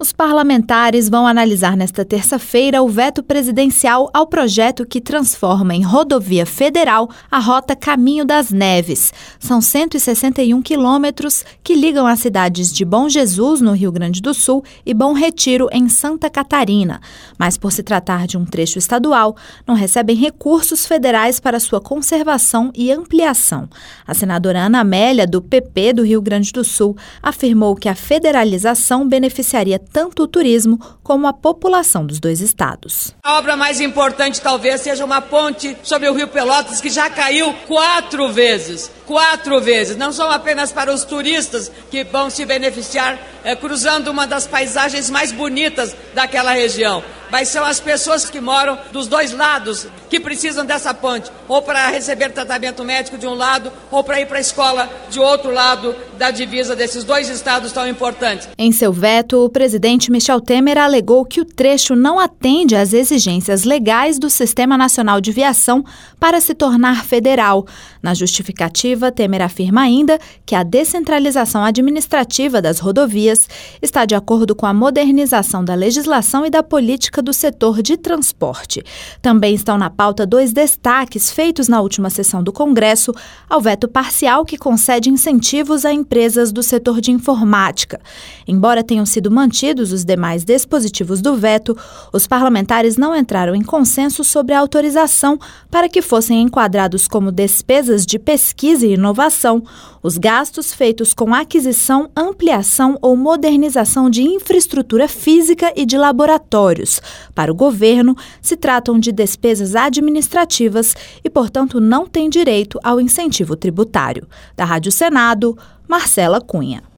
Os parlamentares vão analisar nesta terça-feira o veto presidencial ao projeto que transforma em rodovia federal a rota Caminho das Neves. São 161 quilômetros que ligam as cidades de Bom Jesus, no Rio Grande do Sul, e Bom Retiro, em Santa Catarina. Mas, por se tratar de um trecho estadual, não recebem recursos federais para sua conservação e ampliação. A senadora Ana Amélia, do PP do Rio Grande do Sul, afirmou que a federalização beneficiaria tanto o turismo como a população dos dois estados. A obra mais importante talvez seja uma ponte sobre o Rio Pelotas, que já caiu 4 vezes. 4 vezes. Não são apenas para os turistas que vão se beneficiar cruzando uma das paisagens mais bonitas daquela região, mas são as pessoas que moram dos dois lados que precisam dessa ponte, ou para receber tratamento médico de um lado, ou para ir para a escola de outro lado da divisa desses dois estados tão importantes. Em seu veto, o presidente Michel Temer alegou que o trecho não atende às exigências legais do Sistema Nacional de Viação para se tornar federal. Na justificativa, Temer afirma ainda que a descentralização administrativa das rodovias está de acordo com a modernização da legislação e da política do setor de transporte. Também estão na pauta 2 destaques feitos na última sessão do Congresso ao veto parcial que concede incentivos a empresas do setor de informática. Embora tenham sido mantidos os demais dispositivos do veto, os parlamentares não entraram em consenso sobre a autorização para que fossem enquadrados como despesas de pesquisa e inovação os gastos feitos com aquisição, ampliação ou modernização de infraestrutura física e de laboratórios. Para o governo, se tratam de despesas administrativas e, portanto, não têm direito ao incentivo tributário. Da Rádio Senado, Marcela Cunha.